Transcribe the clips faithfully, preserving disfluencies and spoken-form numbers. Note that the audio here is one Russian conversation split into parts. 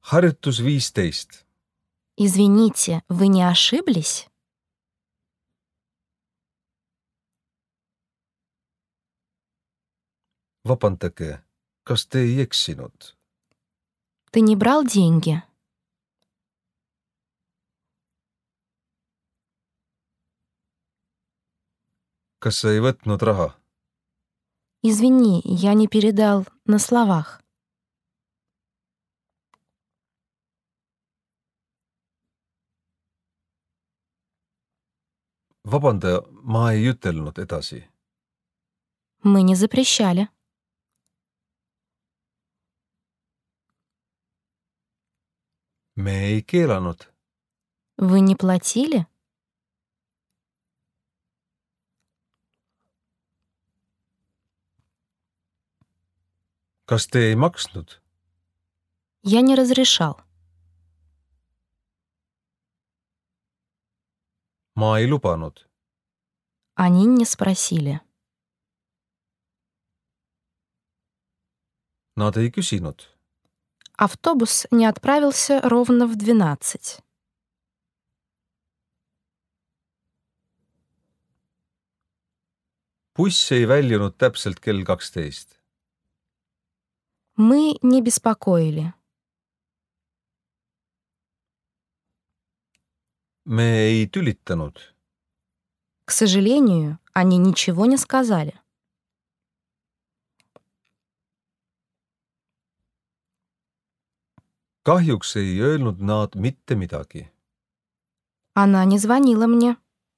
Harjutus viisteist. Извините, вы не ошиблись? Vabandage, kas te ei eksinud? Ты не брал деньги? Kas sa ei võtnud raha? Извини, я не передал на словах. Vabanda, ma ei ütelnud edasi. Мы не запрещали. Me ei keelanud. Вы не платили? Kas te ei maksnud? Я не разрешал. Ma ei lubanud. Они не спросили. Nad ei küsinud. Автобус не отправился ровно в двенадцать. Buss ei väljunud täpselt kell kaksteist. Мы не беспокоили. Me ei tülitanud. К сожалению, они ничего не сказали. Kahjuks ei öelnud nad mitte midagi. Она не звонила мне.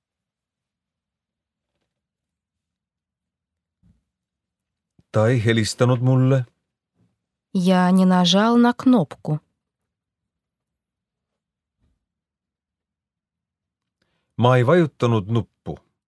Ta ei helistanud mulle. Я не нажал на кнопку. Ma ei vajutanud nuppu.